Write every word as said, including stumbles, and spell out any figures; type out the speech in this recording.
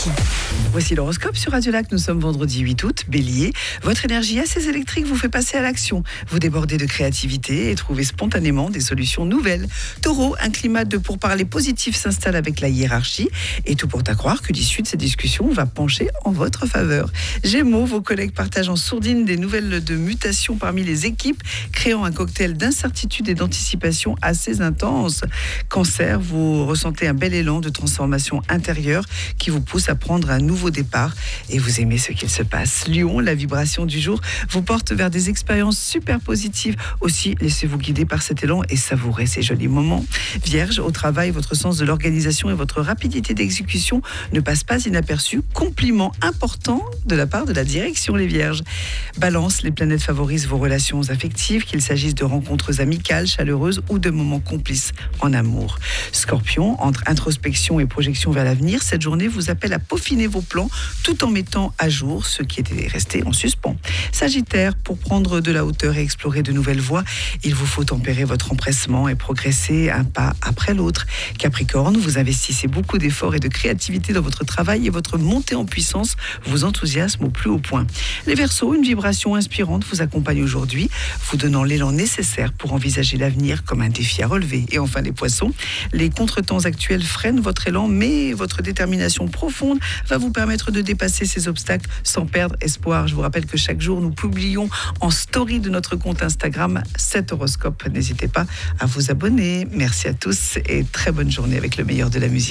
hiérarchie. Voici l'horoscope sur Radio Lac. Nous sommes vendredi huit août. Bélier, votre énergie assez électrique vous fait passer à l'action. Vous débordez de créativité et trouvez spontanément des solutions nouvelles. Taureau, un climat de pourparlers positif s'installe avec la hiérarchie et tout porte à croire que l'issue de ces discussions va pencher en votre faveur. Gémeaux, vos collègues partagent en sourdine des nouvelles de mutations parmi les équipes, créant un cocktail d'incertitude et d'anticipation assez intense. Cancer, vous ressentez un bel élan de transformation intérieure qui vous pousse à prendre un nouveau départ et vous aimez ce qu'il se passe. Lion, la vibration du jour vous porte vers des expériences super positives. Aussi, laissez-vous guider par cet élan et savourez ces jolis moments. Vierge, au travail, votre sens de l'organisation et votre rapidité d'exécution ne passent pas inaperçus. Compliment important de la part de la direction, les Vierges. Balance, les planètes favorisent vos relations affectives, qu'il s'agisse de rencontres amicales, chaleureuses ou de moments complices en amour. Scorpion, entre introspection et projection vers l'avenir, cette journée vous appelle à peaufiner vos plans tout en mettant à jour ceux qui étaient restés en suspens. Sagittaire, pour prendre de la hauteur et explorer de nouvelles voies, il vous faut tempérer votre empressement et progresser un pas après l'autre. Capricorne, vous investissez beaucoup d'efforts et de créativité dans votre travail et votre montée en puissance vous enthousiasme au plus haut point. Les Verseaux, une vibration inspirante vous accompagne aujourd'hui, vous donnant l'élan nécessaire pour envisager l'avenir comme un défi à relever. Et enfin les Poissons, les contretemps actuels freinent votre élan, mais votre détermination profonde va vous permettre de dépasser ces obstacles sans perdre espoir. Je vous rappelle que chaque jour, nous publions en story de notre compte Instagram cet horoscope. N'hésitez pas à vous abonner. Merci à tous et très bonne journée avec le meilleur de la musique.